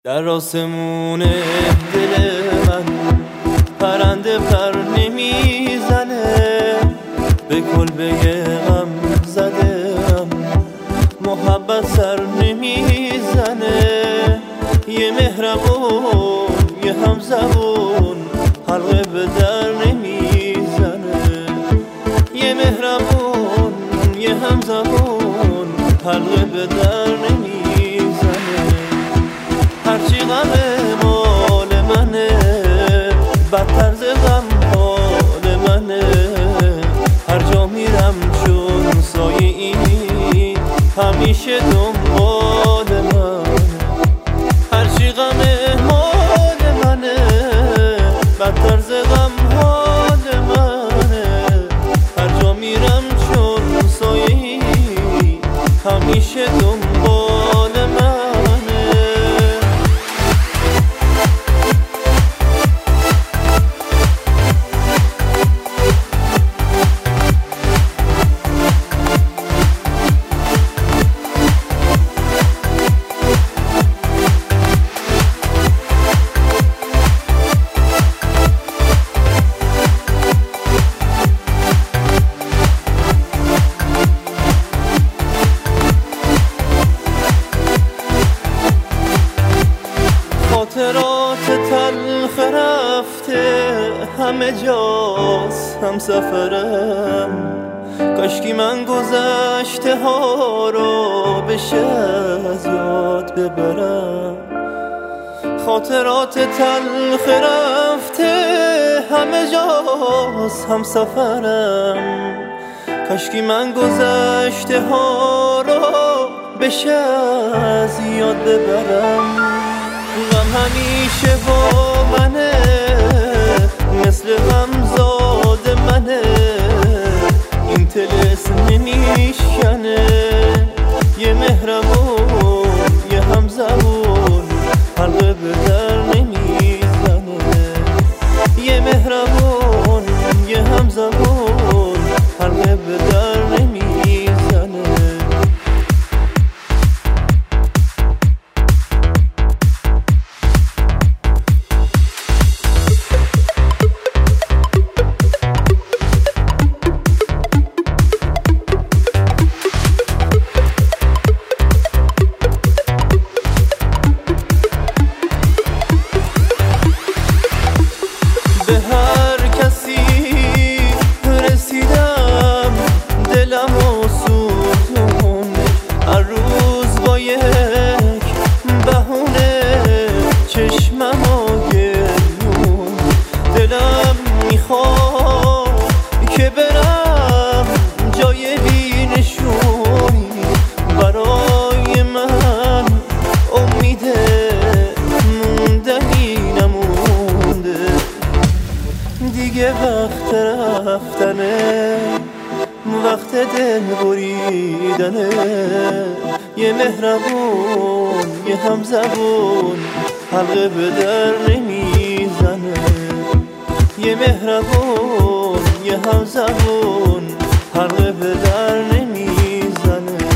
در آسمون دل من پرنده پر نمیزنه، به کلبه غم زدم محبت سر نمیزنه. یه مهربون یه همزبون حلقه به در نمیزنه، یه مهربون یه همزبون حلقه به در نمیزنه. هرچی غم مال منه بدتر ز غم حال منه، هر جا میرم چون سایه ای همیشه دنبال منه. هرچی غم مال منه بدتر ز غم حال منه، هر جا میرم چون سایه ای همیشه دنبال منه. خاطرات تلخ رفته همه جاست هم سفرم، کاشکی من گذشته ها رو بشه از یاد ببرم. خاطرات تلخ رفته همه جاست هم سفرم، کاشکی من گذشته ها رو بشه از یاد ببرم. غم همیشه با منه مثل غمزاد منه، این طلسم نمیشکنه. یه مهربون یه همزبون حلقه به در نمیزنه، یه مهربون یه همزبون حلقه به در نمیزنه. به هر کسی رسیدم دلم و سوزون، هر روز با یک بهونه چشمم و گریون. دلم میخواد که برم جای بی نشونی، برای من امید موندنی نمونده دیگه. وقت رفتنه وقت دل بریدنه، یه مهربون یه همزبون حلقه به در نمیزنه، یه مهربون یه همزبون حلقه به در نمیزنه.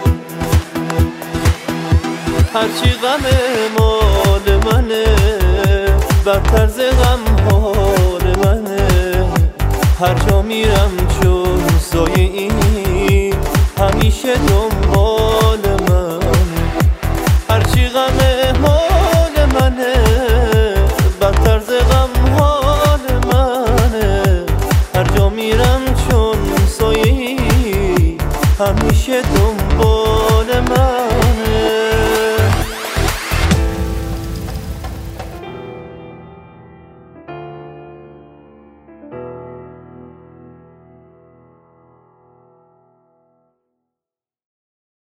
هرچی غم مال منه بدتر ز غم حال منه، هر جا میرم چون سایه ای همیشه دنبال منه. هرچی غم مال منه بدتر ز غم حال منه، هر جا میرم چون سایه ای همیشه دنبال